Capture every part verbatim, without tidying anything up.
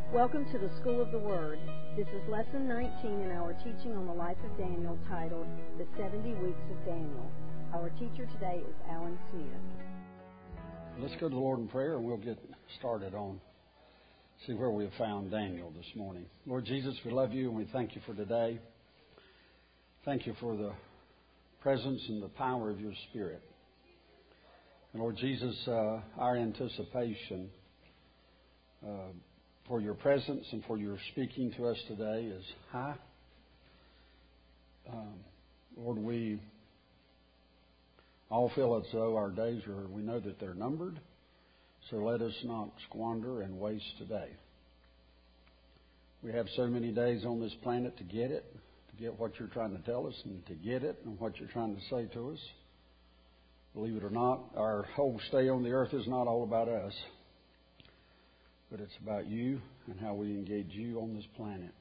Welcome to the School of the Word. This is Lesson nineteen in our teaching on the life of Daniel, titled The seventy Weeks of Daniel. Our teacher today is Alan Smith. Let's go to the Lord in prayer and we'll get started on, see where we have found Daniel this morning. Lord Jesus, we love you and we thank you for today. Thank you for the presence and the power of your Spirit. And Lord Jesus, uh, our anticipation uh, for your presence and for your speaking to us today is high. Um, Lord, we all feel as though our days are, we know that they're numbered, so let us not squander and waste today. We have so many days on this planet to get it, to get what you're trying to tell us and to get it and what you're trying to say to us. Believe it or not, our whole stay on the earth is not all about us, but it's about you and how we engage you on this planet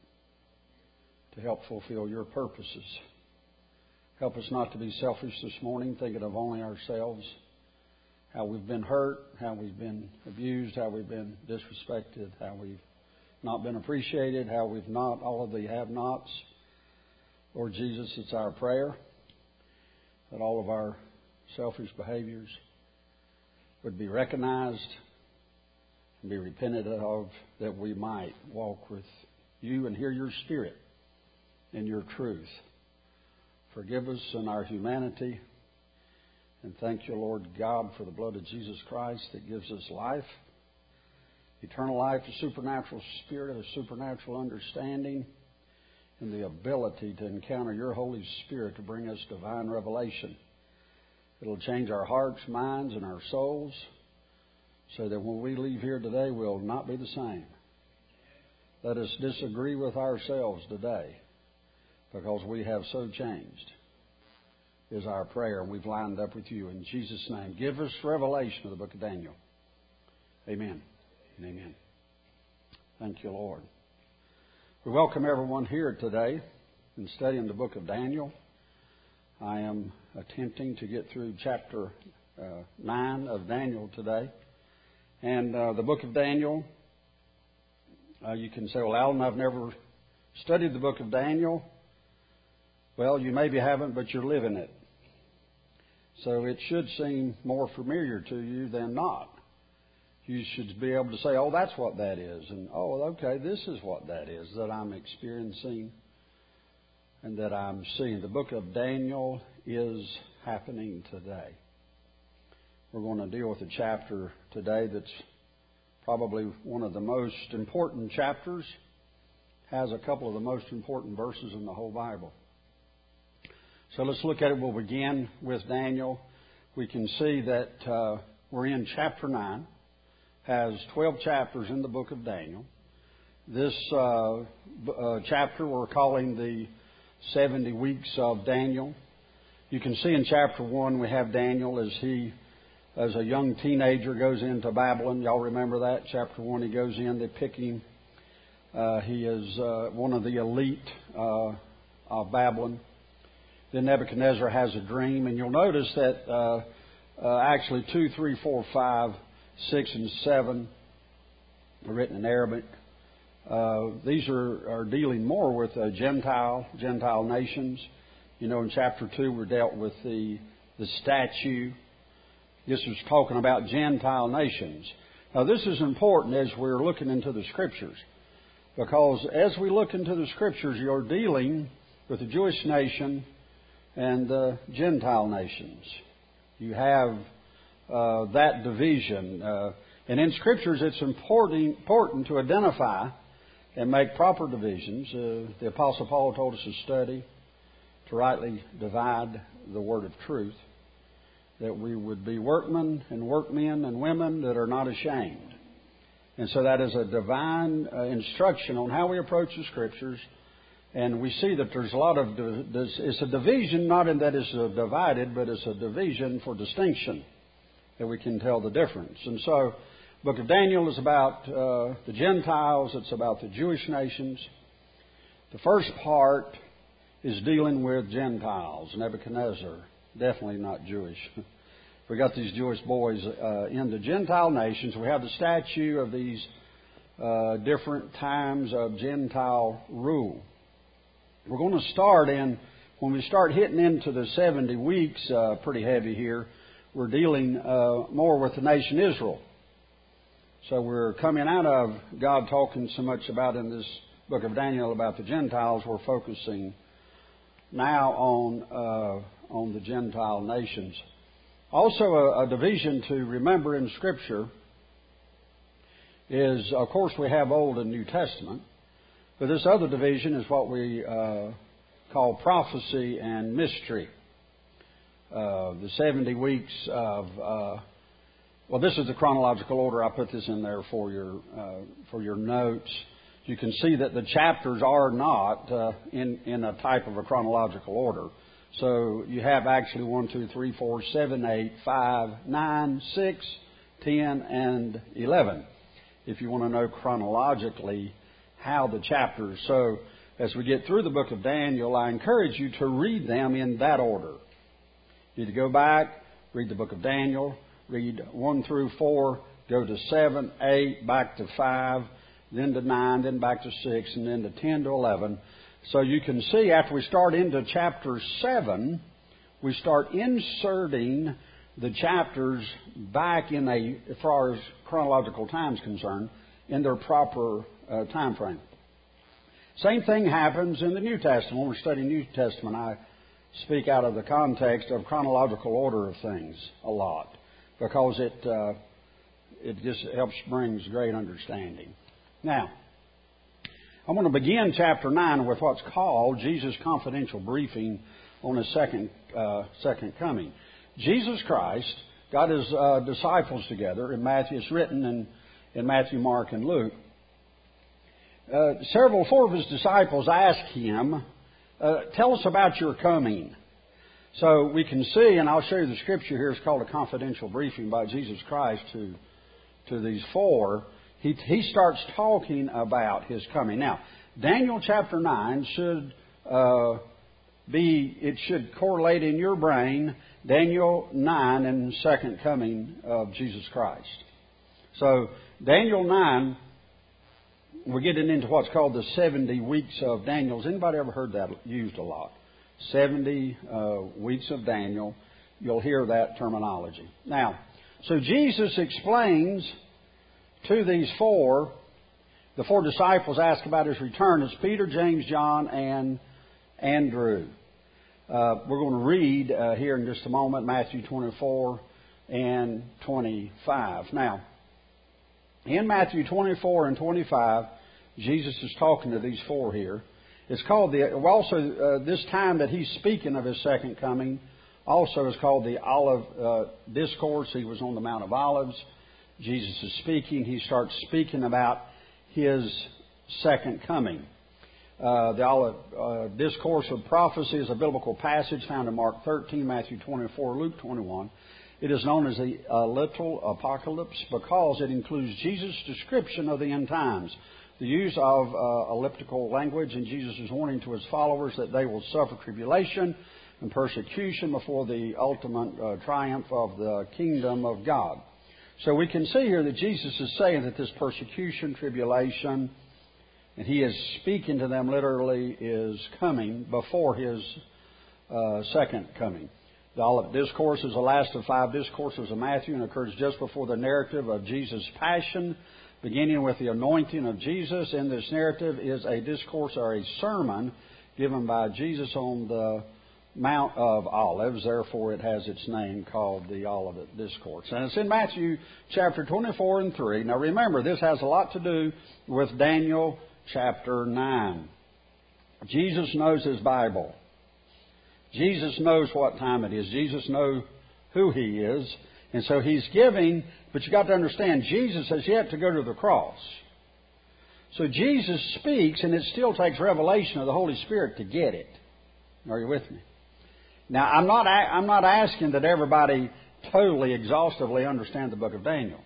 to help fulfill your purposes. Help us not to be selfish this morning, thinking of only ourselves, how we've been hurt, how we've been abused, how we've been disrespected, how we've not been appreciated, how we've not, all of the have-nots. Lord Jesus, it's our prayer that all of our selfish behaviors would be recognized and be repented of, that we might walk with you and hear your Spirit and your truth. Forgive us in our humanity. And thank you, Lord God, for the blood of Jesus Christ that gives us life, eternal life, a supernatural spirit, a supernatural understanding, and the ability to encounter your Holy Spirit to bring us divine revelation. It'll change our hearts, minds, and our souls so that when we leave here today, we'll not be the same. Let us disagree with ourselves today because we have so changed, is our prayer. We've lined up with you in Jesus' name. Give us revelation of the book of Daniel. Amen and amen. Thank you, Lord. We welcome everyone here today in studying the book of Daniel. I am attempting to get through chapter uh, nine of Daniel today. And uh, the book of Daniel, uh, you can say, well, Alan, I've never studied the book of Daniel. Well, you maybe haven't, but you're living it. So it should seem more familiar to you than not. You should be able to say, oh, that's what that is. And, oh, okay, this is what that is that I'm experiencing and that I'm seeing. The book of Daniel is happening today. We're going to deal with a chapter today that's probably one of the most important chapters, has a couple of the most important verses in the whole Bible. So let's look at it. We'll begin with Daniel. We can see that uh, we're in chapter nine, has twelve chapters in the book of Daniel. This uh, uh, chapter we're calling the seventy weeks of Daniel. You can see in chapter one we have Daniel as he, as a young teenager, goes into Babylon. Y'all remember that? Chapter one, he goes in, they pick him. Uh, he is uh, one of the elite uh, of Babylon. Then Nebuchadnezzar has a dream, and you'll notice that uh, uh, actually two, three, four, five, six, and seven are written in Arabic. Uh, these are, are dealing more with uh, Gentile, Gentile nations. You know, in chapter two, we're dealt with the, the statue. This was talking about Gentile nations. Now, this is important as we're looking into the Scriptures, because as we look into the Scriptures, you're dealing with the Jewish nation and the Gentile nations. You have uh, that division. Uh, and in Scriptures, it's important, important to identify and make proper divisions. Uh, the Apostle Paul told us to study, to rightly divide the word of truth, that we would be workmen and workmen and women that are not ashamed. And so that is a divine uh, instruction on how we approach the Scriptures. And we see that there's a lot of, it's a division, not in that it's a divided, but it's a division for distinction, that we can tell the difference. And so the book of Daniel is about uh, the Gentiles, it's about the Jewish nations. The first part is dealing with Gentiles. Nebuchadnezzar, definitely not Jewish. We got these Jewish boys uh, in the Gentile nations. We have the statue of these uh, different times of Gentile rule. We're going to start in, when we start hitting into the seventy weeks, uh, pretty heavy here, we're dealing uh, more with the nation Israel. So we're coming out of God talking so much about in this book of Daniel about the Gentiles. We're focusing now on uh, on the Gentile nations. Also, a, a division to remember in Scripture is, of course, we have Old and New Testament, but this other division is what we uh, call prophecy and mystery. Uh, the seventy weeks of uh, well, this is the chronological order. I put this in there for your uh, for your notes. You can see that the chapters are not uh, in in a type of a chronological order. So you have actually one, two, three, four, seven, eight, five, nine, six, ten, and eleven. If you want to know chronologically how the chapters. So as we get through the book of Daniel, I encourage you to read them in that order. You need to go back, read the book of Daniel, read one through four, go to seven, eight, back to five, then to nine, then back to six, and then to ten to eleven. So you can see after we start into chapter seven, we start inserting the chapters back in a, as far as chronological time is concerned, in their proper uh, time frame. Same thing happens in the New Testament. When we're studying New Testament, I speak out of the context of chronological order of things a lot, because it uh, it just helps brings great understanding. Now, I'm going to begin chapter nine with what's called Jesus' confidential briefing on His second uh, second coming. Jesus Christ got His uh, disciples together in Matthew. It's written in, in Matthew, Mark, and Luke. Uh, several, four of His disciples asked Him, uh, tell us about your coming. So we can see, and I'll show you the scripture here, it's called a confidential briefing by Jesus Christ to, to these four. He, he starts talking about His coming. Now, Daniel chapter nine should uh, be, it should correlate in your brain, Daniel nine and second coming of Jesus Christ. So, Daniel nine, we're getting into what's called the seventy weeks of Daniel. Has anybody ever heard that used a lot? seventy uh, weeks of Daniel. You'll hear that terminology. Now, so Jesus explains to these four, the four disciples ask about His return. It's Peter, James, John, and Andrew. Uh, we're going to read uh, here in just a moment Matthew twenty-four and twenty-five. Now, in Matthew twenty-four and twenty-five, Jesus is talking to these four here. It's called the, also, uh, this time that He's speaking of His second coming, also is called the Olive uh, Discourse. He was on the Mount of Olives. Jesus is speaking. He starts speaking about His second coming. Uh, the Olive uh, Discourse of Prophecy is a biblical passage found in Mark thirteen, Matthew twenty-four, Luke twenty-one. It is known as the uh, Little Apocalypse because it includes Jesus' description of the end times, the use of uh, elliptical language, and Jesus' warning to His followers that they will suffer tribulation and persecution before the ultimate uh, triumph of the kingdom of God. So we can see here that Jesus is saying that this persecution, tribulation, and He is speaking to them literally, is coming before His uh, second coming. The Olivet Discourse is the last of five discourses of Matthew and occurs just before the narrative of Jesus' passion, beginning with the anointing of Jesus. In this narrative is a discourse or a sermon given by Jesus on the Mount of Olives. Therefore, it has its name called the Olivet Discourse. And it's in Matthew chapter twenty-four and three. Now remember, this has a lot to do with Daniel chapter nine. Jesus knows His Bible. Jesus knows what time it is. Jesus knows who He is. And so He's giving, but you've got to understand, Jesus has yet to go to the cross. So Jesus speaks, and it still takes revelation of the Holy Spirit to get it. Are you with me? Now, I'm not, I'm not asking that everybody totally, exhaustively understand the book of Daniel.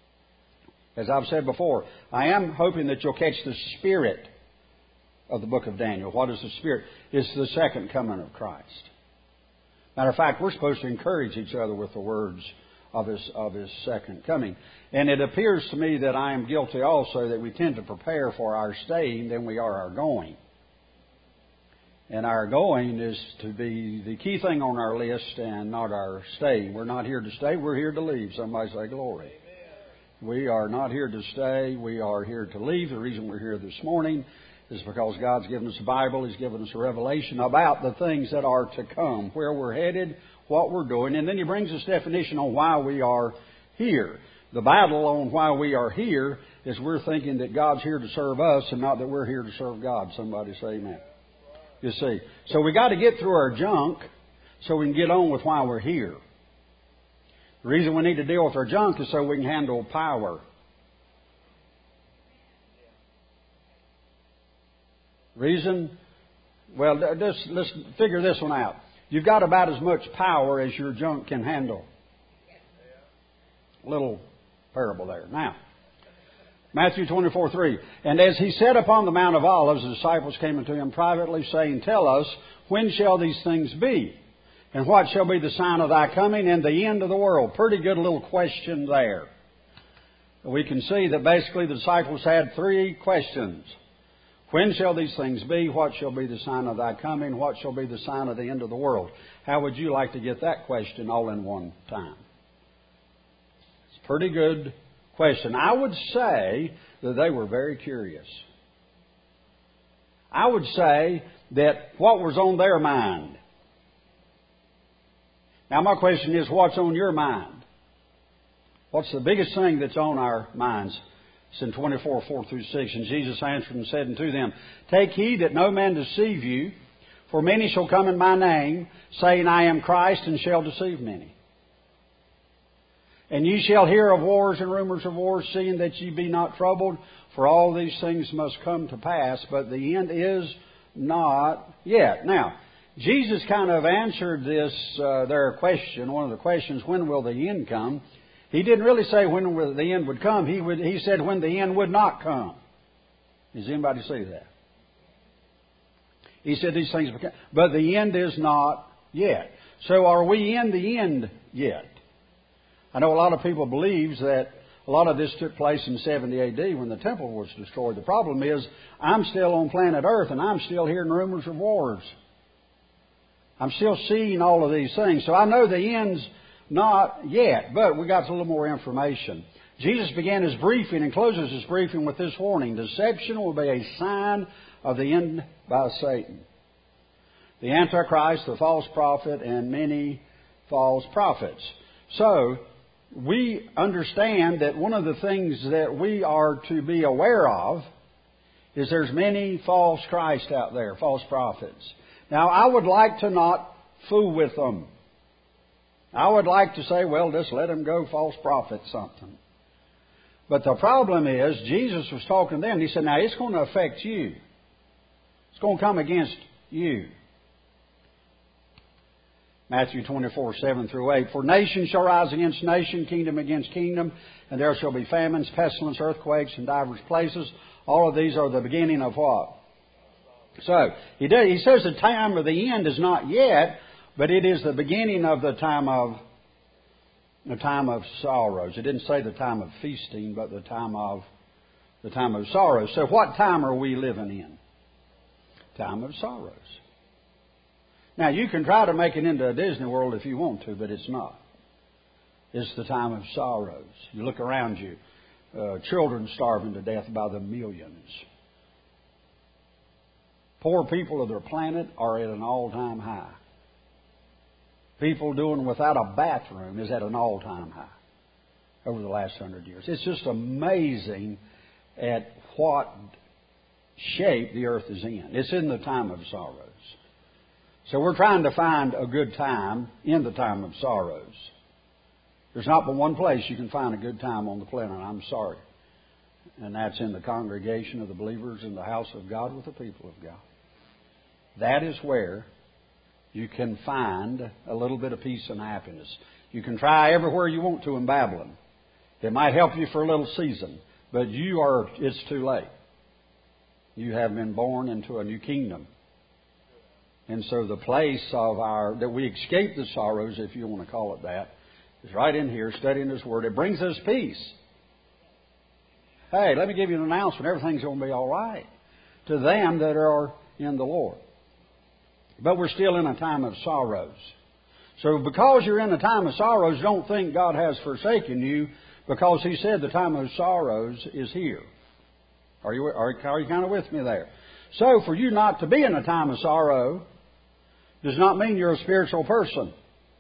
As I've said before, I am hoping that you'll catch the spirit of the book of Daniel. What is the spirit? It's the second coming of Christ. Matter of fact, we're supposed to encourage each other with the words of His, of His second coming. And it appears to me that I am guilty also that we tend to prepare for our staying than we are our going. And our going is to be the key thing on our list and not our staying. We're not here to stay, we're here to leave. Somebody say glory. We are not here to stay, we are here to leave. The reason we're here this morning is because God's given us a Bible, He's given us a revelation about the things that are to come, where we're headed, what we're doing, and then He brings us definition on why we are here. The battle on why we are here is we're thinking that God's here to serve us and not that we're here to serve God. Somebody say amen. You see. So we got to get through our junk so we can get on with why we're here. The reason we need to deal with our junk is so we can handle power. Reason? Well, just, let's figure this one out. You've got about as much power as your junk can handle. Little parable there. Now, Matthew twenty-four three. And as He sat upon the Mount of Olives, the disciples came unto Him privately, saying, Tell us, when shall these things be? And what shall be the sign of Thy coming and the end of the world? Pretty good little question there. We can see that basically the disciples had three questions. When shall these things be? What shall be the sign of Thy coming? What shall be the sign of the end of the world? How would you like to get that question all in one time? It's a pretty good question. I would say that they were very curious. I would say that what was on their mind. Now my question is, what's on your mind? What's the biggest thing that's on our minds? It's in twenty-four, four through six. And Jesus answered and said unto them, Take heed that no man deceive you, for many shall come in my name, saying, I am Christ, and shall deceive many. And ye shall hear of wars and rumors of wars, seeing that ye be not troubled, for all these things must come to pass, but the end is not yet. Now, Jesus kind of answered this, uh, their question, one of the questions, when will the end come? He didn't really say when will the end would come. He would, he said when the end would not come. Does anybody see that? He said these things, but the end is not yet. So are we in the end yet? I know a lot of people believes that a lot of this took place in seventy A D when the temple was destroyed. The problem is I'm still on planet Earth and I'm still hearing rumors of wars. I'm still seeing all of these things. So I know the end's not yet, but we got a little more information. Jesus began His briefing and closes His briefing with this warning. Deception will be a sign of the end by Satan. The Antichrist, the false prophet, and many false prophets. So, we understand that one of the things that we are to be aware of is there's many false Christ out there, false prophets. Now, I would like to not fool with them. I would like to say, well, just let them go, false prophet something. But the problem is, Jesus was talking to them. He said, now, it's going to affect you. It's going to come against you. Matthew twenty-four, seven through eight. For nation shall rise against nation, kingdom against kingdom, and there shall be famines, pestilence, earthquakes in divers places. All of these are the beginning of what? So, he, did, he says the time of the end is not yet, but it is the beginning of the time of the time of sorrows. It didn't say the time of feasting, but the time of the time of sorrows. So what time are we living in? Time of sorrows. Now you can try to make it into a Disney World if you want to, but it's not. It's the time of sorrows. You look around you, uh, children starving to death by the millions. Poor people of their planet are at an all-time high. People doing without a bathroom is at an all-time high over the last hundred years. It's just amazing at what shape the earth is in. It's in the time of sorrows. So we're trying to find a good time in the time of sorrows. There's not but one place you can find a good time on the planet, I'm sorry. And that's in the congregation of the believers in the house of God with the people of God. That is where you can find a little bit of peace and happiness. You can try everywhere you want to in Babylon. It might help you for a little season, but you are, it's too late. You have been born into a new kingdom. And so the place of our, that we escape the sorrows, if you want to call it that, is right in here studying His Word. It brings us peace. Hey, let me give you an announcement. Everything's going to be all right to them that are in the Lord. But we're still in a time of sorrows. So because you're in a time of sorrows, don't think God has forsaken you, because He said the time of sorrows is here. Are you, are, are you kind of with me there? So for you not to be in a time of sorrow does not mean you're a spiritual person.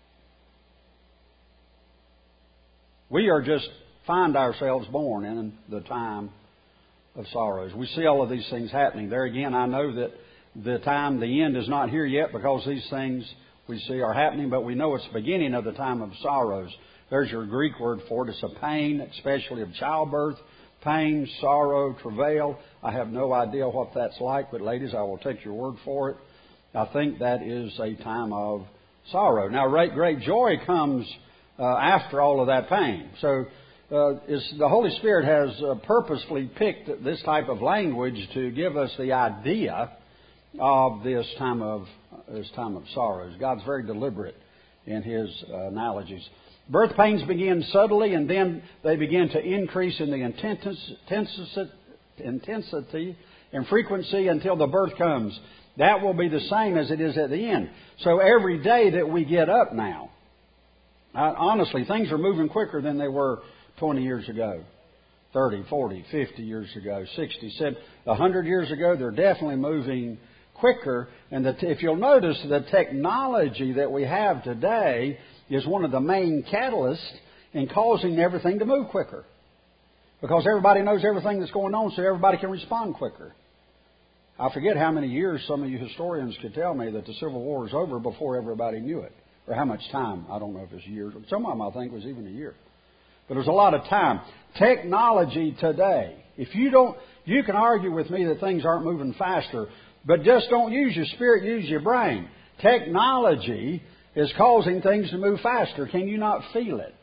We are just find ourselves born in the time of sorrows. We see all of these things happening. There again, I know that the time, the end is not here yet, because these things we see are happening, but we know it's the beginning of the time of sorrows. There's your Greek word for it. It's a pain, especially of childbirth. Pain, sorrow, travail. I have no idea what that's like, but ladies, I will take your word for it. I think that is a time of sorrow. Now, great, great joy comes uh, after all of that pain. So, uh, it's, the Holy Spirit has uh, purposefully picked this type of language to give us the idea of this time of this time of sorrows. God's very deliberate in His uh, analogies. Birth pains begin subtly, and then they begin to increase in the intensity, intensity and frequency until the birth comes. That will be the same as it is at the end. So every day that we get up now, uh, honestly, things are moving quicker than they were twenty years ago, thirty, forty, fifty years ago, sixty, seventy, one hundred years ago. They're definitely moving quicker. And the, if you'll notice, the technology that we have today is one of the main catalysts in causing everything to move quicker. Because everybody knows everything that's going on, so everybody can respond quicker. I forget how many years some of you historians could tell me that the Civil War was over before everybody knew it. Or how much time. I don't know if it's years. Some of them I think was even a year. But it was a lot of time. Technology today. If you don't, you can argue with me that things aren't moving faster, but just don't use your spirit, use your brain. Technology is causing things to move faster. Can you not feel it?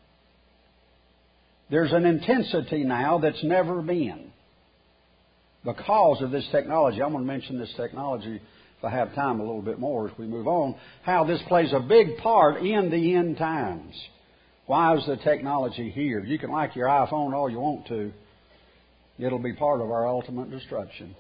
There's an intensity now that's never been because of this technology. I'm going to mention this technology, if I have time, a little bit more as we move on, how this plays a big part in the end times. Why is the technology here? You can like your iPhone all you want to. It'll be part of our ultimate destruction.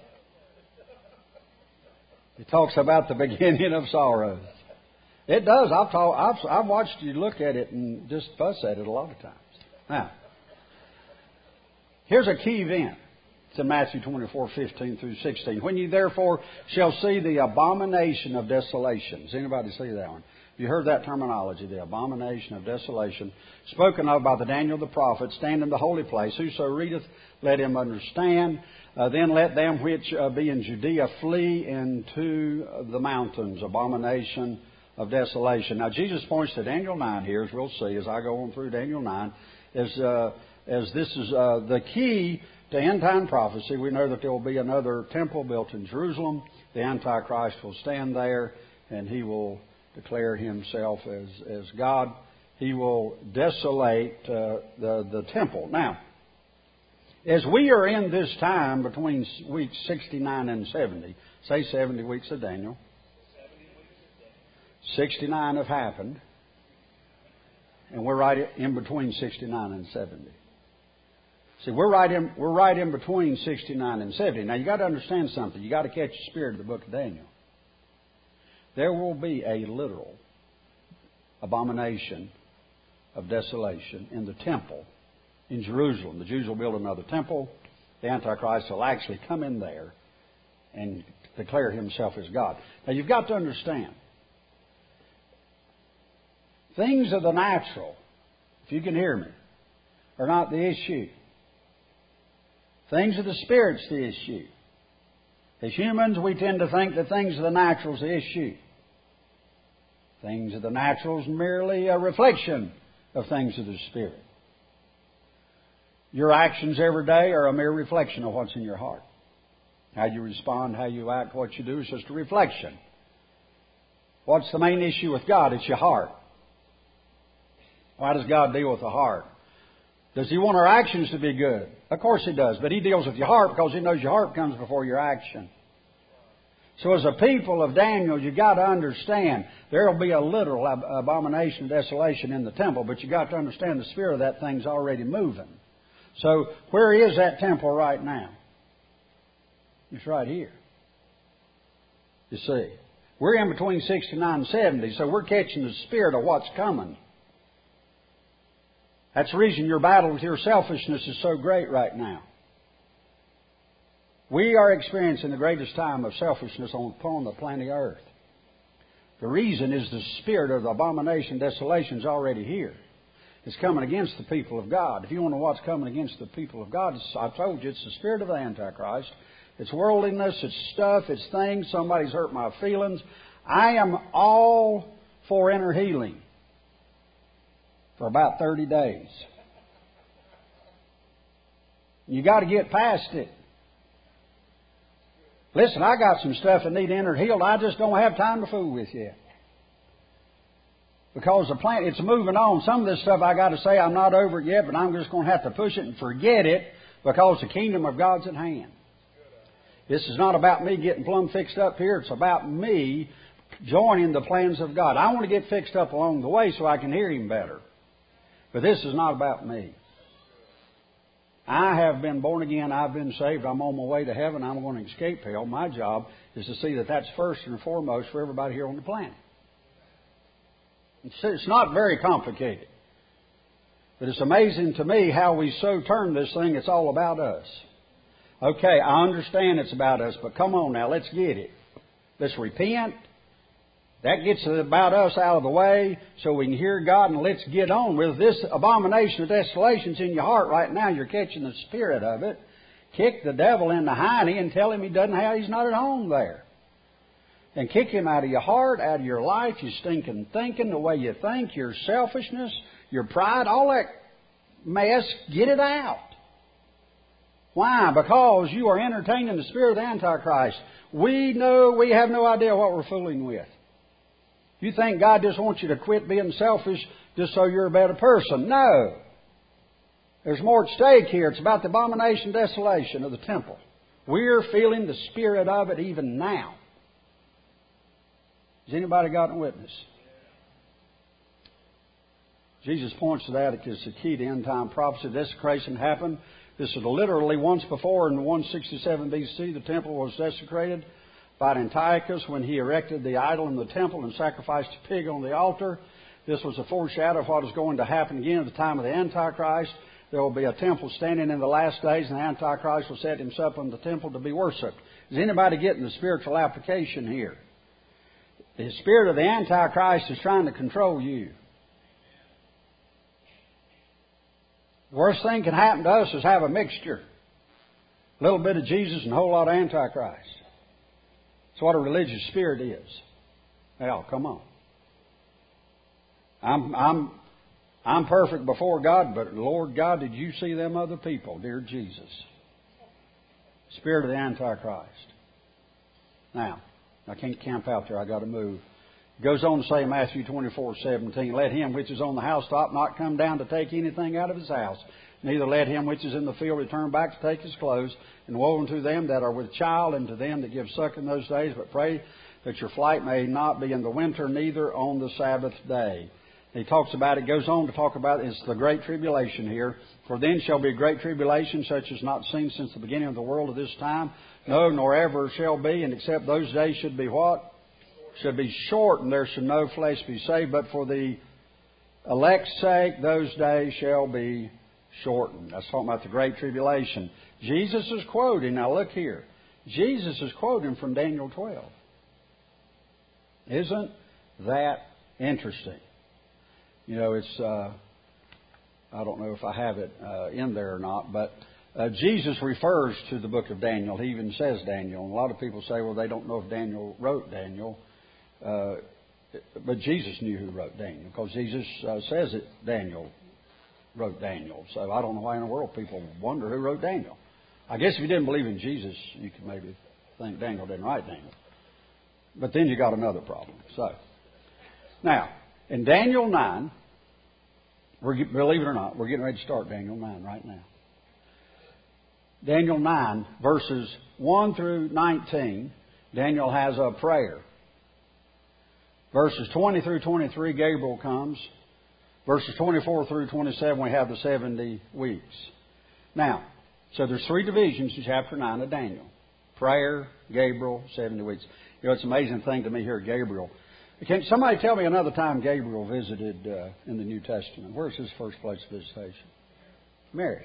It talks about the beginning of sorrows. It does. I've, taught, I've, I've watched you look at it and just fuss at it a lot of times. Now, here's a key event. It's in Matthew twenty-four, fifteen through sixteen. When you therefore shall see the abomination of desolation. Does anybody see that one? You heard that terminology, the abomination of desolation, spoken of by the Daniel the prophet, stand in the holy place. Whoso readeth, let him understand. Uh, then let them which uh, be in Judea flee into the mountains. Abomination of desolation. Now, Jesus points to Daniel nine here, as we'll see as I go on through Daniel nine, as, uh, as this is uh, the key to end-time prophecy. We know that there will be another temple built in Jerusalem. The Antichrist will stand there, and he will declare himself as, as God. He will desolate uh, the, the temple. Now, as we are in this time between weeks sixty-nine and seventy, say seventy weeks of Daniel, sixty-nine have happened, and we're right in between sixty-nine and seventy. See, we're right in we're right in between sixty-nine and seventy. Now, you got to understand something. You got to catch the spirit of the book of Daniel. There will be a literal abomination of desolation in the temple in Jerusalem. The Jews will build another temple. The Antichrist will actually come in there and declare himself as God. Now, you've got to understand, things of the natural, if you can hear me, are not the issue. Things of the Spirit's the issue. As humans, we tend to think that things of the natural is the issue. Things of the natural is merely a reflection of things of the Spirit. Your actions every day are a mere reflection of what's in your heart. How you respond, how you act, what you do is just a reflection. What's the main issue with God? It's your heart. Why does God deal with the heart? Does He want our actions to be good? Of course He does. But He deals with your heart because He knows your heart comes before your action. So as a people of Daniel, you got to understand there will be a literal ab- abomination of desolation in the temple, but you got to understand the spirit of that thing's already moving. So where is that temple right now? It's right here. You see, we're in between sixty-nine and seventy, so we're catching the spirit of what's coming. That's the reason your battle with your selfishness is so great right now. We are experiencing the greatest time of selfishness upon the planet Earth. The reason is the spirit of the abomination, desolation is already here. It's coming against the people of God. If you want to know what's coming against the people of God, I told you it's the spirit of the Antichrist. It's worldliness, it's stuff, it's things. Somebody's hurt my feelings. I am all for inner healing for about thirty days. You got to get past it. Listen, I got some stuff that need inner healed. I just don't have time to fool with yet. Because the plant, it's moving on. Some of this stuff I got to say I'm not over it yet, but I'm just going to have to push it and forget it because the kingdom of God's at hand. This is not about me getting plumb fixed up here. It's about me joining the plans of God. I want to get fixed up along the way so I can hear Him better. But this is not about me. I have been born again. I've been saved. I'm on my way to heaven. I'm going to escape hell. My job is to see that that's first and foremost for everybody here on the planet. It's not very complicated. But it's amazing to me how we so turn this thing. It's all about us. Okay, I understand it's about us, but come on now, let's get it. Let's repent. That gets about us out of the way so we can hear God, and let's get on with this abomination of desolation's in your heart right now. You're catching the spirit of it. Kick the devil in the hiney and tell him he doesn't have, he's not at home there. And kick him out of your heart, out of your life, your stinking thinking, the way you think, your selfishness, your pride, all that mess, get it out. Why? Because you are entertaining the spirit of the Antichrist. We know, we have no idea what we're fooling with. You think God just wants you to quit being selfish just so you're a better person. No. There's more at stake here. It's about the abomination, desolation of the temple. We're feeling the spirit of it even now. Has anybody got a witness? Jesus points to that as the key to end-time prophecy. Desecration happened. This is literally once before in one sixty-seven B C. The temple was desecrated by Antiochus when he erected the idol in the temple and sacrificed a pig on the altar. This was a foreshadow of what is going to happen again at the time of the Antichrist. There will be a temple standing in the last days, and the Antichrist will set himself in the temple to be worshipped. Is anybody getting the spiritual application here? The spirit of the Antichrist is trying to control you. The worst thing can happen to us is have a mixture. A little bit of Jesus and a whole lot of Antichrist. That's what a religious spirit is. Well, come on. I'm I'm I'm perfect before God, but Lord God, did you see them other people, dear Jesus? Spirit of the Antichrist. Now, I can't camp out there. I got to move. It goes on to say in Matthew twenty-four seventeen, let him which is on the housetop not come down to take anything out of his house. Neither let him which is in the field return back to take his clothes. And woe unto them that are with child, and to them that give suck in those days. But pray that your flight may not be in the winter, neither on the Sabbath day. He talks about it, goes on to talk about it's the great tribulation here. For then shall be a great tribulation, such as not seen since the beginning of the world to this time. No, nor ever shall be, and except those days should be what? Should be shortened. There should no flesh be saved. But for the elect's sake, those days shall be shortened. That's talking about the great tribulation. Jesus is quoting, now look here. Jesus is quoting from Daniel twelve. Isn't that interesting? You know, it's, uh, I don't know if I have it uh, in there or not, but uh, Jesus refers to the book of Daniel. He even says Daniel. And a lot of people say, well, they don't know if Daniel wrote Daniel. Uh, but Jesus knew who wrote Daniel, because Jesus uh, says that Daniel wrote Daniel. So I don't know why in the world people wonder who wrote Daniel. I guess if you didn't believe in Jesus, you could maybe think Daniel didn't write Daniel. But then you got another problem. So, now, in Daniel nine, we're, believe it or not, we're getting ready to start Daniel nine right now. Daniel nine, verses one through nineteen, Daniel has a prayer. Verses twenty through twenty-three, Gabriel comes. Verses twenty-four through twenty-seven, we have the seventy weeks. Now, so there's three divisions in chapter nine of Daniel. Prayer, Gabriel, seventy weeks. You know, it's an amazing thing to me here, Gabriel. Can somebody tell me another time Gabriel visited uh, in the New Testament? Where's his first place of visitation? Mary.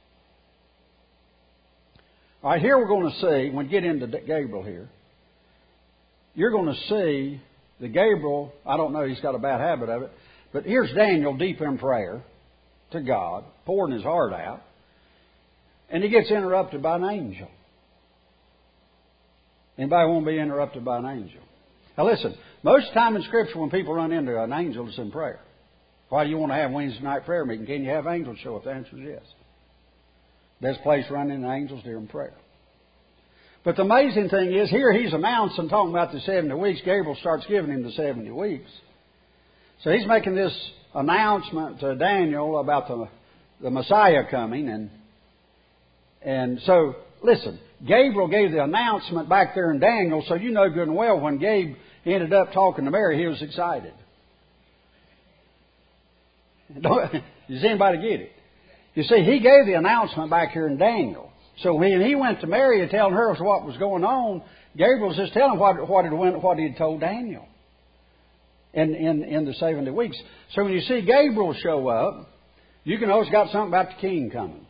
All right, here we're going to see, when we get into Gabriel here, you're going to see that Gabriel, I don't know, he's got a bad habit of it, but here's Daniel deep in prayer to God, pouring his heart out, and he gets interrupted by an angel. Anybody want to be interrupted by an angel? Now listen, most of the time in Scripture when people run into an angel, it's in prayer. Why do you want to have Wednesday night prayer meeting? Can you have angels show up? The answer is yes. Best place to run into angels during prayer. But the amazing thing is, here he's announcing, talking about the seventy weeks. Gabriel starts giving him the seventy weeks. So he's making this announcement to Daniel about the, the Messiah coming. And, and so, listen, Gabriel gave the announcement back there in Daniel, so you know good and well when Gabe ended up talking to Mary, he was excited. Does anybody get it? You see, he gave the announcement back here in Daniel. So when he went to Mary and telling her what was going on, Gabriel was just telling what what had went, what he had told Daniel in, in, in the seventy weeks. So when you see Gabriel show up, you can know it's got something about the king coming.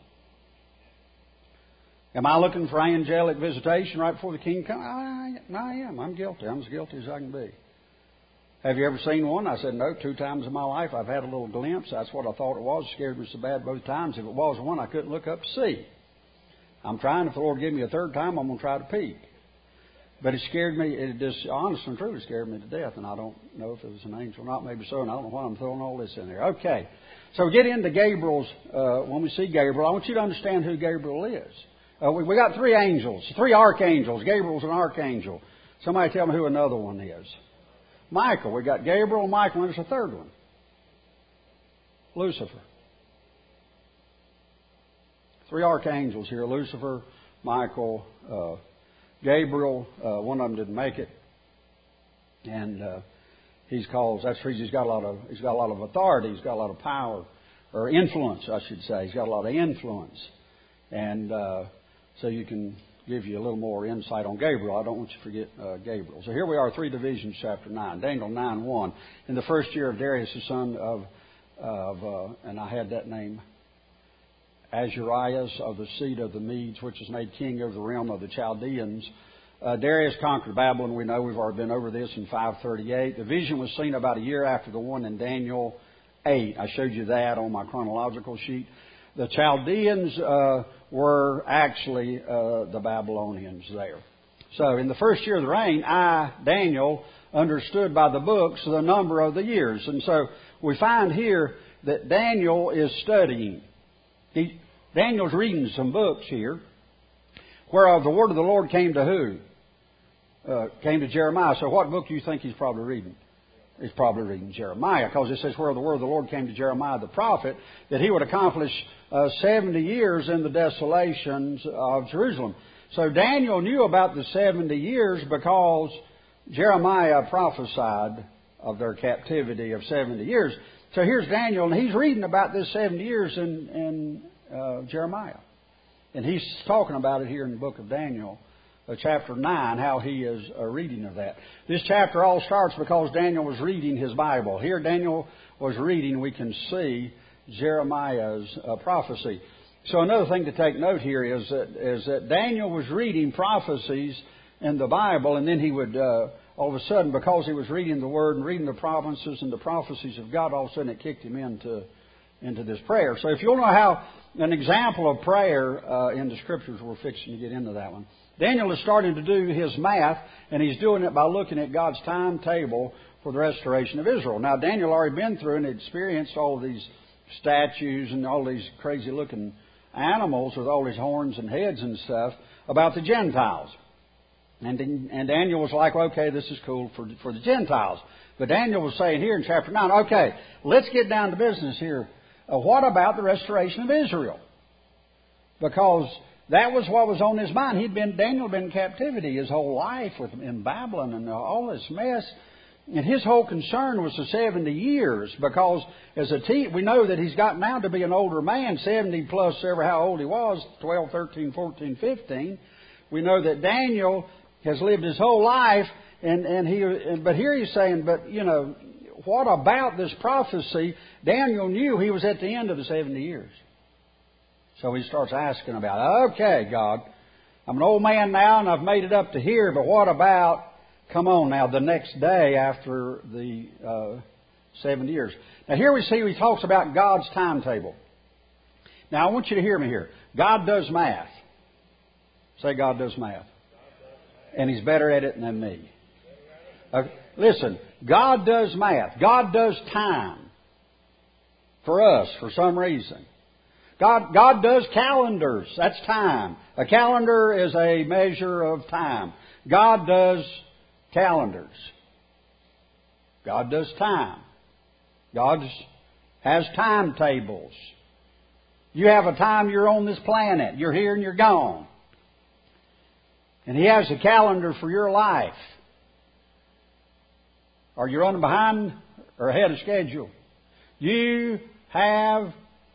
Am I looking for angelic visitation right before the king comes? I, I am. I'm guilty. I'm as guilty as I can be. Have you ever seen one? I said, no, two times in my life. I've had a little glimpse. That's what I thought it was. It scared me so bad both times. If it was one, I couldn't look up to see. I'm trying. If the Lord give me a third time, I'm going to try to peek. But it scared me. It just, honest and true, it scared me to death. And I don't know if it was an angel or not. Maybe so. And I don't know why I'm throwing all this in there. Okay. So we get into Gabriel's, uh, when we see Gabriel, I want you to understand who Gabriel is. Uh, we, we got three angels, three archangels. Gabriel's an archangel. Somebody tell me who another one is. Michael. We got Gabriel and Michael, and there's a third one. Lucifer. Three archangels here. Lucifer, Michael, uh, Gabriel. Uh, one of them didn't make it. And uh, he's called, that's the reason he's got a lot of, he's got a lot of authority. He's got a lot of power, or influence, I should say. He's got a lot of influence. And uh, so you can give you a little more insight on Gabriel. I don't want you to forget uh, Gabriel. So here we are, three divisions, chapter nine. Daniel nine one. In the first year of Darius, the son of, of uh, and I had that name, Azarias of the seed of the Medes, which is made king over the realm of the Chaldeans. Uh, Darius conquered Babylon. We know we've already been over this in five thirty-eight. The vision was seen about a year after the one in Daniel eight. I showed you that on my chronological sheet. The Chaldeans uh, were actually uh, the Babylonians there. So in the first year of the reign, I, Daniel, understood by the books the number of the years. And so we find here that Daniel is studying. He, Daniel's reading some books here, whereof the word of the Lord came to who? Uh, came to Jeremiah. So what book do you think he's probably reading? He's probably reading Jeremiah, because it says, where the word of the Lord came to Jeremiah the prophet, that he would accomplish uh, seventy years in the desolations of Jerusalem. So Daniel knew about the seventy years because Jeremiah prophesied of their captivity of seventy years. So here's Daniel, and he's reading about this seventy years in, in uh, Jeremiah. And he's talking about it here in the book of Daniel. Uh, chapter nine, how he is uh, reading of that. This chapter all starts because Daniel was reading his Bible. Here Daniel was reading, we can see Jeremiah's uh, prophecy. So another thing to take note here is that, is that Daniel was reading prophecies in the Bible, and then he would, uh, all of a sudden, because he was reading the Word and reading the promises and the prophecies of God, all of a sudden it kicked him into, into this prayer. So if you want to know how an example of prayer uh, in the Scriptures, we're fixing to get into that one. Daniel is starting to do his math, and he's doing it by looking at God's timetable for the restoration of Israel. Now, Daniel had already been through and experienced all of these statues and all these crazy-looking animals with all these horns and heads and stuff about the Gentiles. And, and Daniel was like, okay, this is cool for, for the Gentiles. But Daniel was saying here in chapter nine, okay, let's get down to business here. Uh, what about the restoration of Israel? Because That was what was on his mind. He'd been, Daniel had been in captivity his whole life with, in Babylon and all this mess. And his whole concern was the seventy years, because as a teen, we know that he's got now to be an older man, seventy plus ever how old he was, twelve, thirteen, fourteen, fifteen. We know that Daniel has lived his whole life, and, and he, but here he's saying, but you know, what about this prophecy? Daniel knew he was at the end of the seventy years. So he starts asking about it. Okay, God, I'm an old man now and I've made it up to here, but what about, come on now, the next day after the uh, seventy years? Now here we see he talks about God's timetable. Now I want you to hear me here. God does math. Say God does math. And He's better at it than me. Uh, listen, God does math. God does time for us for some reason. God, God does calendars. That's time. A calendar is a measure of time. God does calendars. God does time. God has timetables. You have a time you're on this planet. You're here and you're gone. And He has a calendar for your life. Are you running behind or ahead of schedule? You have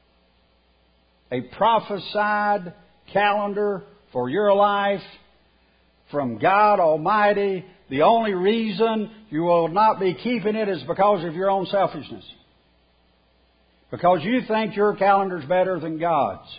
a prophesied calendar for your life from God Almighty. The only reason you will not be keeping it is because of your own selfishness. Because you think your calendar's better than God's.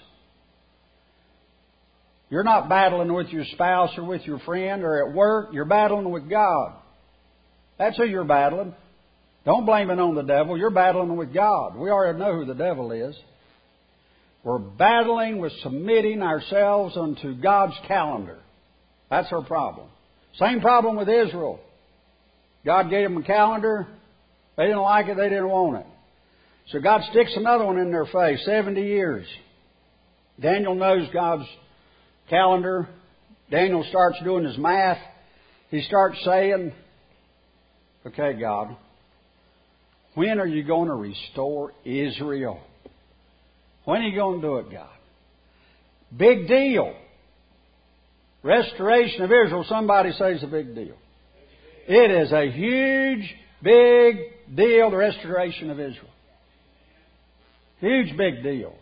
You're not battling with your spouse or with your friend or at work. You're battling with God. That's who you're battling. Don't blame it on the devil. You're battling with God. We already know who the devil is. We're battling with submitting ourselves unto God's calendar. That's our problem. Same problem with Israel. God gave them a calendar. They didn't like it. They didn't want it. So God sticks another one in their face. seventy years. Daniel knows God's calendar. Daniel starts doing his math. He starts saying, okay, God, when are you going to restore Israel? When are you going to do it, God? Big deal. Restoration of Israel, somebody says a big deal. It is a huge, big deal, the restoration of Israel. Huge, big deal.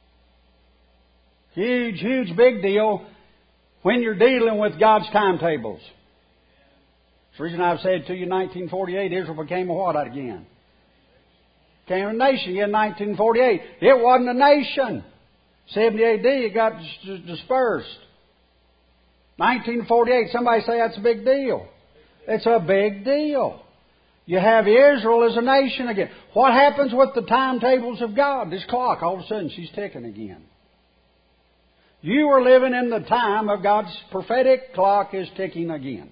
Huge, huge, big deal when you're dealing with God's timetables. That's the reason I've said to you, nineteen forty-eight, Israel became a what again? Became a nation in nineteen forty-eight. It wasn't a nation. seventy A D it got dispersed. nineteen forty-eight, somebody say that's a big deal. It's a big deal. You have Israel as a nation again. What happens with the timetables of God? This clock, all of a sudden, she's ticking again. You are living in the time of God's prophetic clock is ticking again.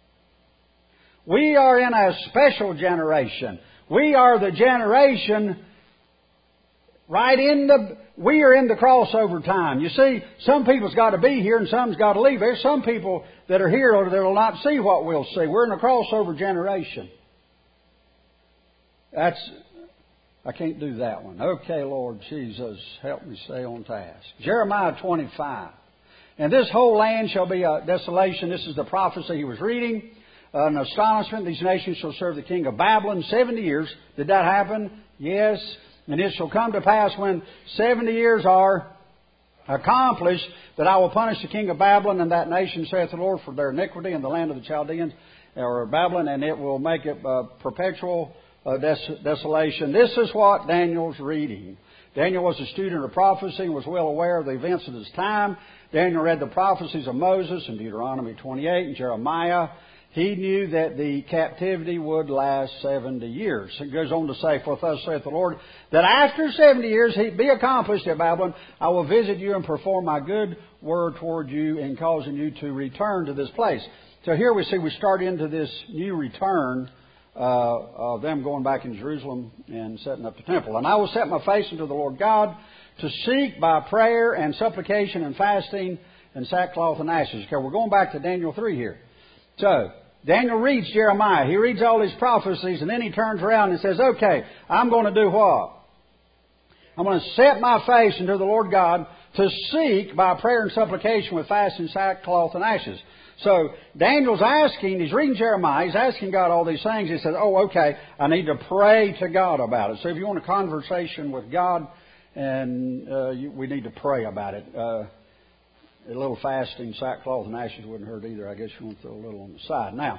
We are in a special generation. We are the generation right in the, we are in the crossover time. You see, some people's got to be here and some's got to leave. There's some people that are here that will not see what we'll see. We're in a crossover generation. That's, I can't do that one. Okay, Lord Jesus, help me stay on task. Jeremiah twenty-five. And this whole land shall be a desolation. This is the prophecy he was reading. Uh, an astonishment. These nations shall serve the king of Babylon seventy years. Did that happen? Yes. And it shall come to pass when seventy years are accomplished that I will punish the king of Babylon and that nation, saith the Lord, for their iniquity in the land of the Chaldeans, or Babylon, and it will make it uh, perpetual uh, des- desolation. This is what Daniel's reading. Daniel was a student of prophecy and was well aware of the events of his time. Daniel read the prophecies of Moses in Deuteronomy twenty-eight and Jeremiah. He knew that the captivity would last seventy years. It goes on to say, for thus saith the Lord, that after seventy years he be accomplished at Babylon, I will visit you and perform my good word toward you in causing you to return to this place. So here we see we start into this new return uh, of them going back in Jerusalem and setting up the temple. And I will set my face unto the Lord God to seek by prayer and supplication and fasting and sackcloth and ashes. Okay, we're going back to Daniel three here. So, Daniel reads Jeremiah. He reads all these prophecies and then he turns around and says, okay, I'm going to do what? I'm going to set my face unto the Lord God to seek by prayer and supplication with fasting, sackcloth, and ashes. So Daniel's asking, he's reading Jeremiah, he's asking God all these things. He says, oh, okay, I need to pray to God about it. So if you want a conversation with God, and uh, you, we need to pray about it. Uh, a little fasting, sackcloth, and ashes wouldn't hurt either. I guess you want to throw a little on the side. Now,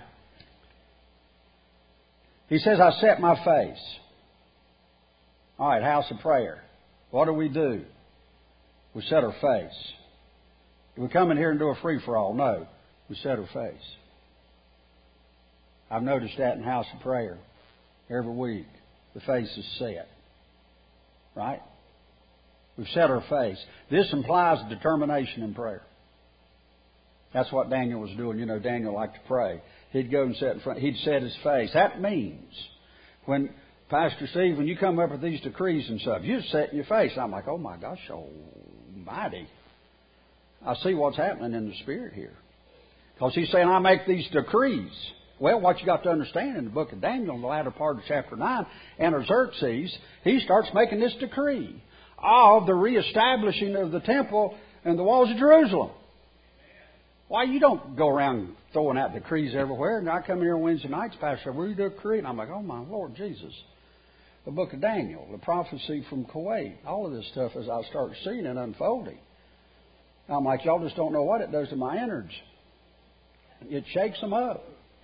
he says, I set my face. All right, house of prayer. What do we do? We set our face. Do we come in here and do a free-for-all? No. We set our face. I've noticed that in house of prayer. Every week, the face is set. Right? We've set our face. This implies determination in prayer. That's what Daniel was doing. You know, Daniel liked to pray. He'd go and sit in front. He'd set his face. That means when, Pastor Steve, when you come up with these decrees and stuff, you set your face. I'm like, oh my gosh, almighty. I see what's happening in the Spirit here. Because he's saying, I make these decrees. Well, what you got to understand in the book of Daniel, in the latter part of chapter nine, Artaxerxes, he starts making this decree of the reestablishing of the temple and the walls of Jerusalem. Why, you don't go around throwing out decrees everywhere. And I come here on Wednesday nights, Pastor, we do a decree. And I'm like, oh my Lord Jesus. The book of Daniel, the prophecy from Kuwait, all of this stuff as I start seeing it unfolding. I'm like, y'all just don't know what it does to my innards. It shakes them up.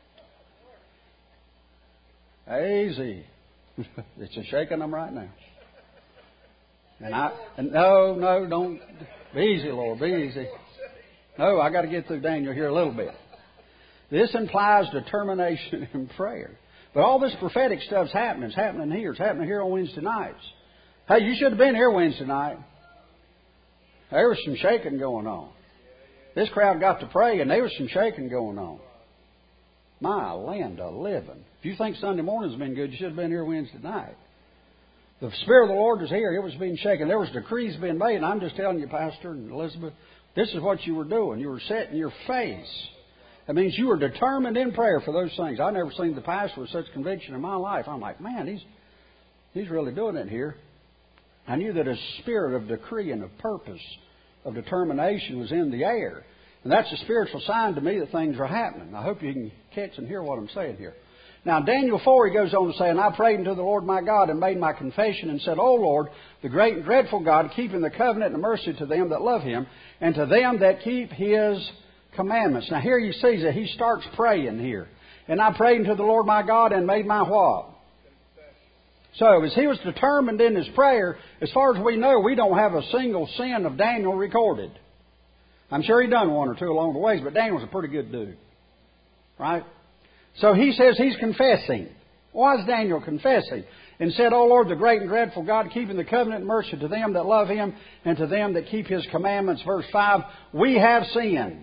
Easy. It's a shaking them right now. And I, and no, no, don't. Be easy, Lord, be easy. No, I got to get through Daniel here a little bit. This implies determination in prayer. But all this prophetic stuff's happening. It's happening here. It's happening here on Wednesday nights. Hey, you should have been here Wednesday night. There was some shaking going on. This crowd got to pray, and there was some shaking going on. My land of living. If you think Sunday morning's been good, you should have been here Wednesday night. The Spirit of the Lord was here. It was being shaken. There was decrees being made, and I'm just telling you, Pastor and Elizabeth, this is what you were doing. You were setting your face. That means you were determined in prayer for those things. I've never seen the pastor with such conviction in my life. I'm like, man, he's he's really doing it here. I knew that a spirit of decree and of purpose, of determination was in the air. And that's a spiritual sign to me that things are happening. I hope you can catch and hear what I'm saying here. Now, Daniel four, he goes on to say, and I prayed unto the Lord my God and made my confession and said, O Lord, the great and dreadful God, keeping the covenant and mercy to them that love Him and to them that keep His commandments. Now, here you see that he starts praying here. And I prayed unto the Lord my God and made my what? So, as he was determined in his prayer, as far as we know, we don't have a single sin of Daniel recorded. I'm sure he done one or two along the ways, but Daniel's a pretty good dude. Right? So he says he's confessing. Why is Daniel confessing? And said, O Lord, the great and dreadful God, keeping the covenant and mercy to them that love Him and to them that keep His commandments. Verse five, we have sinned.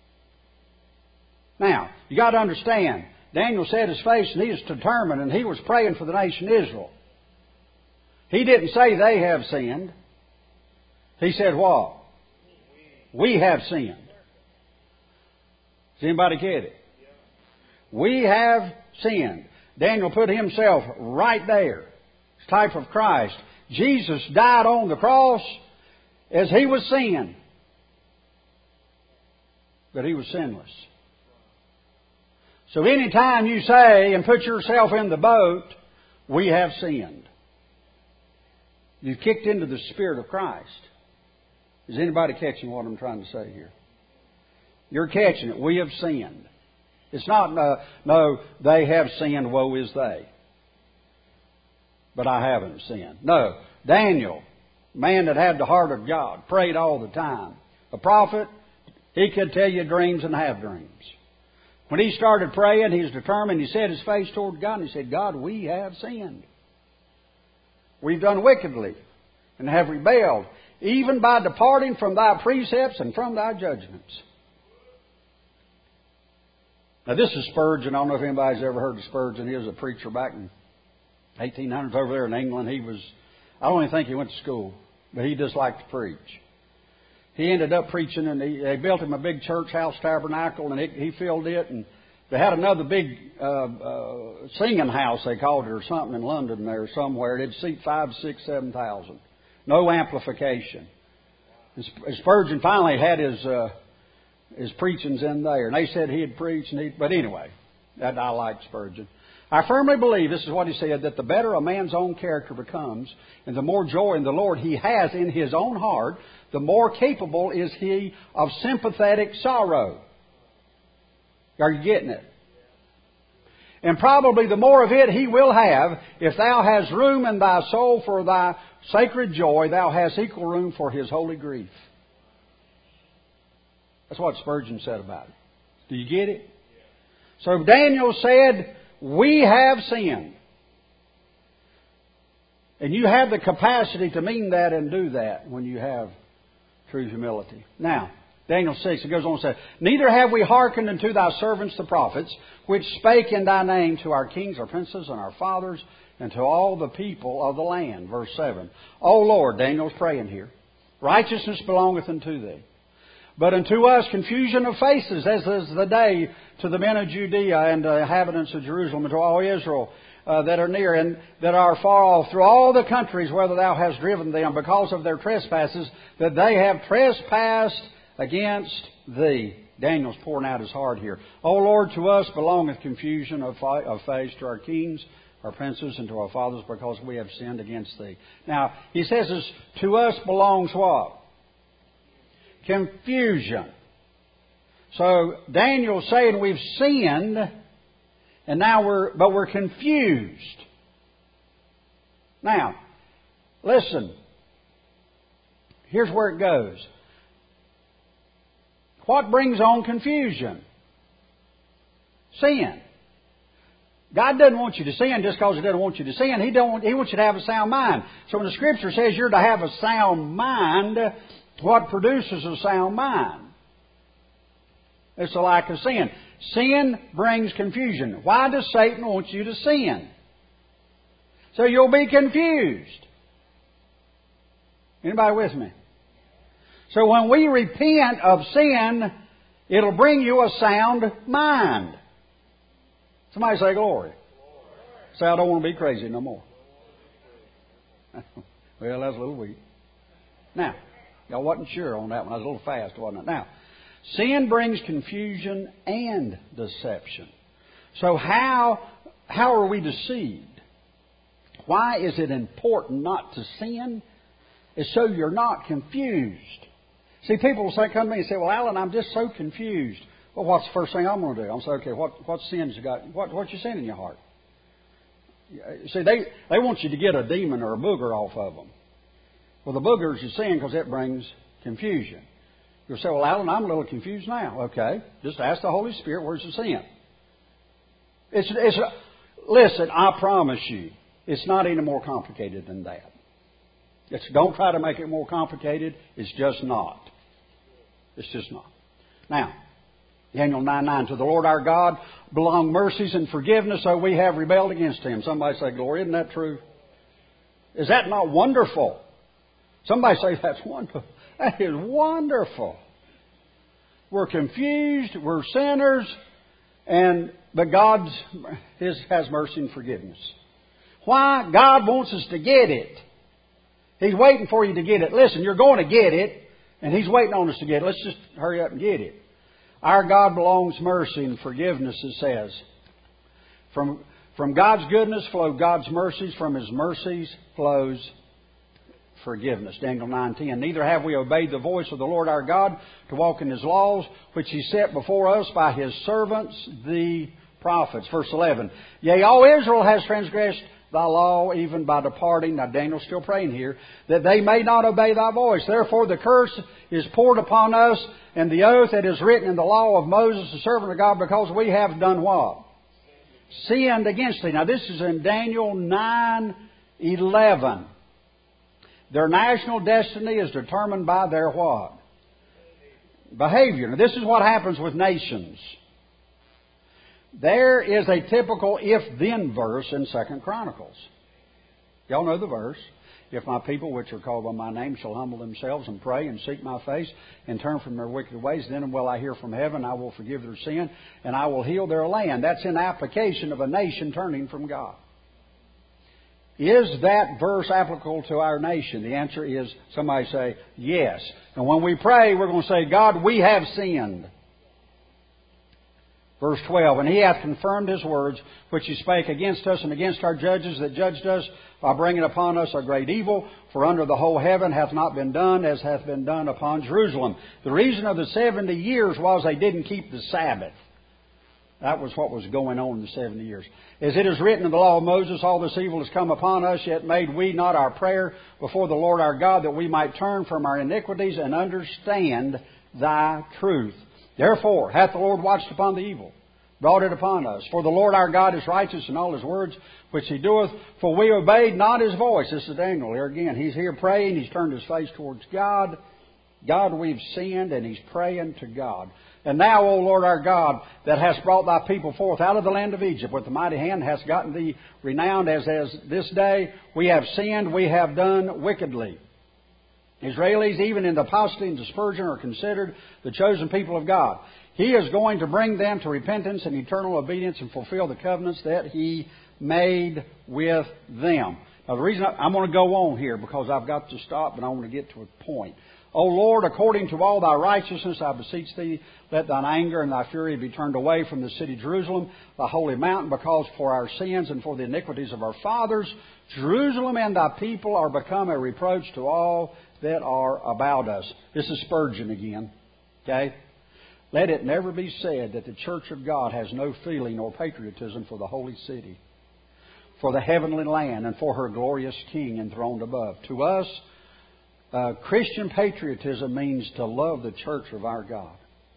Now, you got to understand, Daniel set his face and he was determined and he was praying for the nation Israel. He didn't say they have sinned. He said what? We have sinned. Does anybody get it? We have sinned. Daniel put himself right there. It's a type of Christ. Jesus died on the cross as He was sin. But He was sinless. So anytime you say and put yourself in the boat, we have sinned. You've kicked into the Spirit of Christ. Is anybody catching what I'm trying to say here? You're catching it. We have sinned. It's not, no, no, they have sinned, woe is they. But I haven't sinned. No, Daniel, man that had the heart of God, prayed all the time. A prophet, he could tell you dreams and have dreams. When he started praying, he was determined. He set his face toward God and he said, God, we have sinned. We've done wickedly and have rebelled, even by departing from Thy precepts and from Thy judgments. Now, this is Spurgeon. I don't know if anybody's ever heard of Spurgeon. He was a preacher back in eighteen hundreds over there in England. He was, I don't even think he went to school, but he just liked to preach. He ended up preaching, and he, they built him a big church house tabernacle, and it, he filled it. And they had another big uh, uh, singing house, they called it, or something in London there somewhere. It'd seat five, six, seven thousand. No amplification. And Spurgeon finally had his uh, his preachings in there, and they said he had preached. And he, but anyway, that I like Spurgeon. I firmly believe, this is what he said, that the better a man's own character becomes, and the more joy in the Lord he has in his own heart, the more capable is he of sympathetic sorrow. Are you getting it? And probably the more of it he will have, if thou hast room in thy soul for thy sacred joy, thou hast equal room for his holy grief. That's what Spurgeon said about it. Do you get it? So Daniel said, we have sinned. And you have the capacity to mean that and do that when you have true humility. Now, Daniel six, it goes on and says, neither have we hearkened unto thy servants the prophets, which spake in thy name to our kings, our princes, and our fathers, and to all the people of the land. Verse seven. O Lord, Daniel's praying here, righteousness belongeth unto thee. But unto us confusion of faces, as is the day to the men of Judea and the inhabitants of Jerusalem, and to all Israel uh, that are near and that are far off, through all the countries whither thou hast driven them, because of their trespasses, that they have trespassed against thee. Daniel's pouring out his heart here. O Lord, to us belongeth confusion of, fi- of face, to our kings, our princes, and to our fathers, because we have sinned against thee. Now, he says this, to us belongs what? Confusion. So Daniel's saying we've sinned, and now we're, but we're confused. Now, listen. Here's where it goes. What brings on confusion? Sin. God doesn't want you to sin just because He doesn't want you to sin. He don't. He wants you to have a sound mind. So when the Scripture says you're to have a sound mind, what produces a sound mind? It's a lack of sin. Sin brings confusion. Why does Satan want you to sin? So you'll be confused. Anybody with me? So when we repent of sin, it'll bring you a sound mind. Somebody say glory. Say, I don't want to be crazy no more. Well, that's a little weak. Now, y'all wasn't sure on that one. I was a little fast, wasn't it? Now, sin brings confusion and deception. So how, how are we deceived? Why is it important not to sin? It's so you're not confused. See, people will say, come to me and say, well, Alan, I'm just so confused. Well, what's the first thing I'm going to do? I'm saying, okay, what, what sins you got? What, what's your sin in your heart? See, they, they want you to get a demon or a booger off of them. Well, the booger's your sin because it brings confusion. You'll say, well, Alan, I'm a little confused now. Okay, just ask the Holy Spirit, where's the sin? It's, it's a, listen, I promise you, it's not any more complicated than that. It's, don't try to make it more complicated. It's just not. It's just not. Now, Daniel nine nine, to the Lord our God belong mercies and forgiveness, so we have rebelled against Him. Somebody say, glory, isn't that true? Is that not wonderful? Somebody say, that's wonderful. That is wonderful. We're confused, we're sinners, and but God has mercy and forgiveness. Why? God wants us to get it. He's waiting for you to get it. Listen, you're going to get it, and He's waiting on us to get it. Let's just hurry up and get it. Our God belongs mercy and forgiveness, it says. From, from God's goodness flow God's mercies. From His mercies flows forgiveness. Daniel nine ten. Neither have we obeyed the voice of the Lord our God to walk in His laws, which He set before us by His servants, the prophets. Verse eleven. Yea, all Israel has transgressed Thy law, even by departing. Now Daniel's still praying here, that they may not obey Thy voice. Therefore the curse is poured upon us, and the oath that is written in the law of Moses, the servant of God, because we have done what? Sinned against Thee. Now this is in Daniel nine eleven. Their national destiny is determined by their what? Behavior. Now this is what happens with nations. There is a typical if-then verse in Second Chronicles. Y'all know the verse. If my people, which are called by my name, shall humble themselves and pray and seek my face and turn from their wicked ways, then will I hear from heaven, I will forgive their sin, and I will heal their land. That's in application of a nation turning from God. Is that verse applicable to our nation? The answer is, somebody say, yes. And when we pray, we're going to say, God, we have sinned. Verse twelve, and He hath confirmed His words, which He spake against us and against our judges that judged us, by bringing upon us a great evil. For under the whole heaven hath not been done as hath been done upon Jerusalem. The reason of the seventy years was they didn't keep the Sabbath. That was what was going on in the seventy years. As it is written in the law of Moses, all this evil has come upon us, yet made we not our prayer before the Lord our God, that we might turn from our iniquities and understand Thy truth. Therefore hath the Lord watched upon the evil, brought it upon us. For the Lord our God is righteous in all His words which He doeth, for we obeyed not His voice. This is Daniel here again. He's here praying. He's turned his face towards God. God, we've sinned, and he's praying to God. And now, O Lord our God, that hast brought Thy people forth out of the land of Egypt with a mighty hand, hast gotten Thee renowned as, as this day. We have sinned, we have done wickedly. Israelis, even in the apostasy and dispersion, are considered the chosen people of God. He is going to bring them to repentance and eternal obedience and fulfill the covenants that He made with them. Now, the reason I, I'm going to go on here because I've got to stop, but I want to get to a point. O Lord, according to all Thy righteousness, I beseech Thee, let Thine anger and Thy fury be turned away from the city Jerusalem, Thy holy mountain, because for our sins and for the iniquities of our fathers, Jerusalem and Thy people are become a reproach to all that are about us. This is Spurgeon again. Okay? Let it never be said that the Church of God has no feeling or patriotism for the holy city, for the heavenly land, and for her glorious King enthroned above. To us, uh, Christian patriotism means to love the church of our God.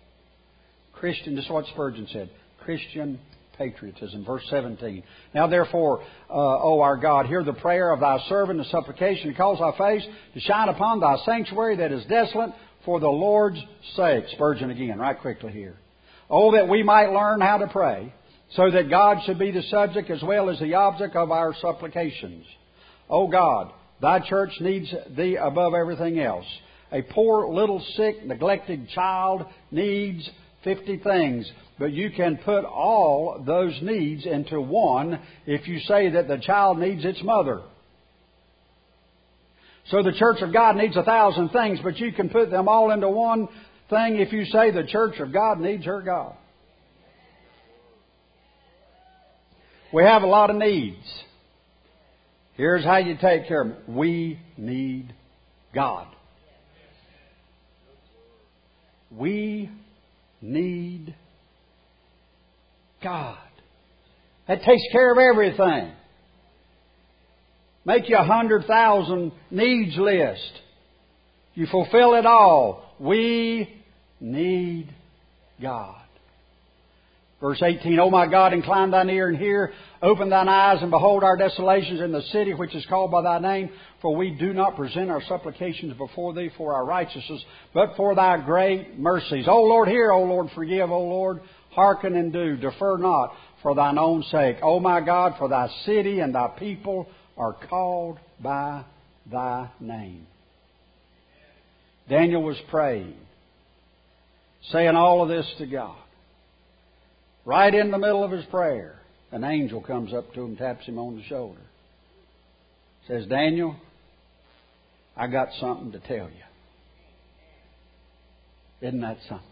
Christian, this is what Spurgeon said, Christian patriotism. Verse seventeen. Now therefore, uh, O our God, hear the prayer of Thy servant and supplication, and cause Thy face to shine upon Thy sanctuary that is desolate, for the Lord's sake. Spurgeon again, right quickly here. Oh, that we might learn how to pray, so that God should be the subject as well as the object of our supplications. O God, Thy church needs Thee above everything else. A poor little sick, neglected child needs fifty things, but you can put all those needs into one if you say that the child needs its mother. So the church of God needs a thousand things, but you can put them all into one thing if you say the church of God needs her God. We have a lot of needs. Here's how you take care of them. We need God. We need God. That takes care of everything. Make you a hundred thousand needs list. You fulfill it all. We need God. Verse eighteen, O my God, incline Thine ear and hear. Open Thine eyes and behold our desolations in the city which is called by Thy name. For we do not present our supplications before Thee for our righteousness, but for Thy great mercies. O Lord, hear. O Lord, forgive. O Lord, hearken and do. Defer not for Thine own sake. O my God, for Thy city and Thy people are called by Thy name. Daniel was praying, saying all of this to God. Right in the middle of his prayer, an angel comes up to him, taps him on the shoulder. Says, Daniel, I got something to tell you. Isn't that something?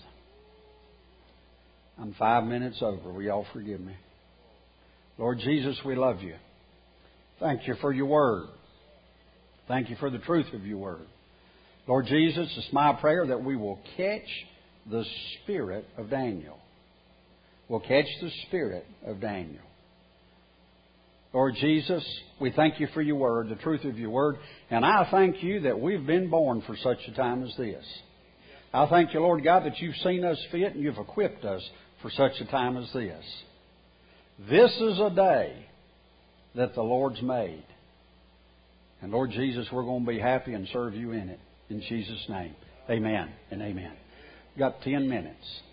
I'm five minutes over. Will y'all forgive me? Lord Jesus, we love You. Thank You for Your Word. Thank You for the truth of Your Word. Lord Jesus, it's my prayer that we will catch the spirit of Daniel. We'll catch the spirit of Daniel. Lord Jesus, we thank You for Your Word, the truth of Your Word. And I thank You that we've been born for such a time as this. I thank You, Lord God, that You've seen us fit and You've equipped us for such a time as this. This is a day that the Lord's made. And Lord Jesus, we're going to be happy and serve You in it. In Jesus' name, amen and amen. We've got ten minutes.